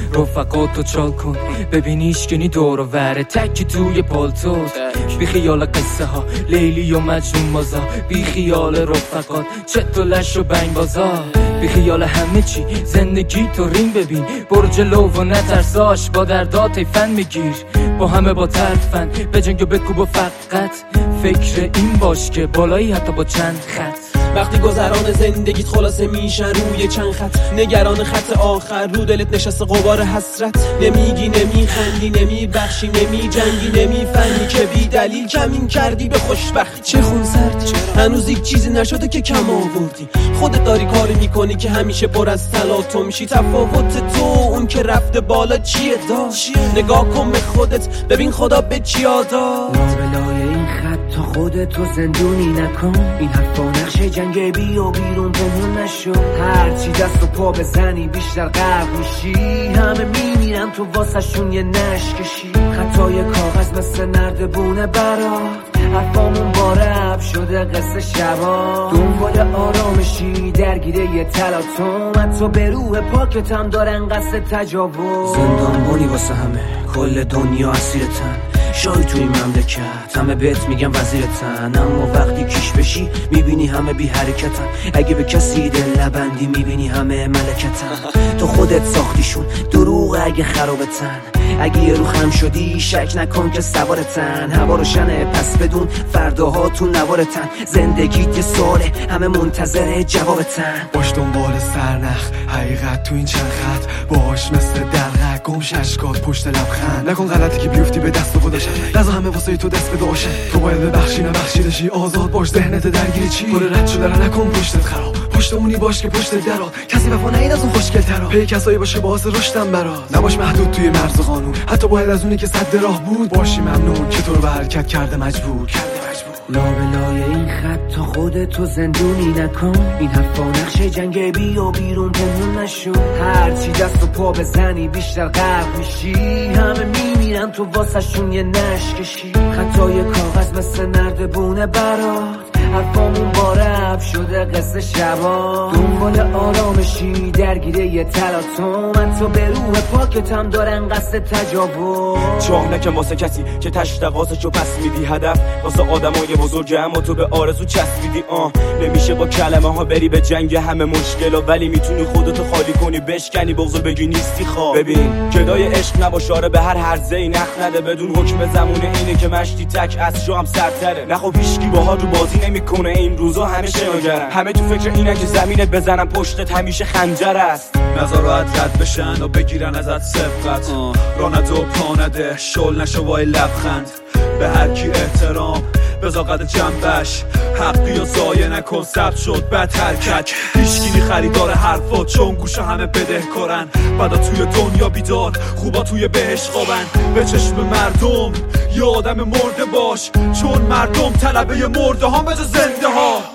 رفقاتو چال کن ببینیش کنی دور و وره تکی توی پالتوت. بی خیال قصه ها لیلی و مجنون بازا، بی خیال رفقات چت و لش و بنگ بازا، بی خیال همه چی زندگی تو رین ببین، برو جلو و نترساش با دردات فن میگیر، با همه با طرفن بجنگ و بکوب و فقط فکر این باش که بالایی حتی با چند خط. وقتی گذران زندگیت خلاصه میشن روی چند خط، نگران خط آخر رو دلت نشسته غبار حسرت، نمیگی نمیخندی نمیبخشی نمیجنگی نمیفهمی که بی دلیل کمین کردی به خوشبختی. چه خونسردی هنوز یک چیزی نشده که کم آوردی، خودت داری کاری میکنی که همیشه پر از تلاطم میشی، تفاوت تو اون که رفته بالا چیه داشت؟ نگاه کن به خودت ببین خدا به چی داد. لابلای این خط تا خودتو زندونی نکن، این حرفا نقشه جنگ بی و بیرون پنهون نشو، هرچی دست و پا بزنی بیشتر غرق میشی، همه میمیرن تو واسه شون یه نشکشی، خطای کاغذ مثل نردبونه برات، حرفامون بارب شده قصه شبا، دنبال آرامشی درگیره یه تلاطم، حتی به روح پاکتم دارن قصد تجاوز. زندانبانی واسه همه کل دنیا اسیرتن، شاید توی مملکت همه بهت میگن وزیرتن، اما وقتی کیش بشی میبینی همه بی حرکتن، اگه به کسی دل نبندی میبینی همه ملکتن، تو خودت ساختیشون دروغ اگه خرابتن، اگه یه رو خم شدی شک نکن که سوارتن، هوا روشنه پس بدون فرداها تو نوارتن، زندگیت یه ساله همه منتظر جوابتن. باش دنبال سرنخ حقیقت تو این چند خط، باش مثل دلغک گمش اشکات پشت لبخند، نکن غلطی که بیفتی به دست خودش، نذار همه واسه تو دست بده باشه، تو باید ببخشی نبخشیدشی، آزاد باش ذهنت درگیری چی پر رد شده رو نکن پشتت خراب، پشتمونی باش که پشت درات کسی وفا نهید از اون خوشگل ترا، پی کسایی باشه باعث رشدم برات، نباش محدود توی مرز قانون، حتی باید از اونی که صد راه بود باشی ممنون که تو رو به حرکت کرده مجبور. لابلای این خط تا خودتو زندونی نکن، این حرفا نقشه جنگ بی و بیرون پنهون نشو، هرچی دست و پا بزنی بیشتر غرق میشی، همه میمیرن تو واسه شون یه نشکشی، خطای کاغذ مثل نردبونه برات، حرفامون بارب شده قصه شبا، دنبال آرامشی درگیره یه تلاطم، حتی به روح پاکتم دارن قصد تجاوز. چاه نکن واسه کسی که تشتقاسشو پس میدی، هدف واسه آدمای بزرگه اما تو به آرزو چسبیدی. نمیشه با کلمه ها بری به جنگ همه مشکل، ولی میتونی خودتو خالی کنی بشکنی بغض بگی نیستی خواب. ببین گدای عشق نباشاره به هر هرزه ای نخ نده، بدون حکم زمونه اینه که مشتی تک از شو هم سرتره، نخو هیچکی باها رو بازی نمیکنه این روزا، همه شناگرن، همه تو فکر اینه که زمینت بزنن پشتت همیشه خنجر است، نظر راحت رد بشن و بگیرن ازت سبقت، رانت و پانده شل نشو وای لبخند، به هر کی احترام بذار قد جنبش، حقی و ضایع نکن ثبت شد بد حرکت، هیچکی خریدار حرفات چون گوشه همه بدهکارن، بعدا توی دنیا بیدار خوبا توی بهش خوابن، به چشم مردم یه آدم مرده باش، چون مردم طلبه مرده ها به زنده ها.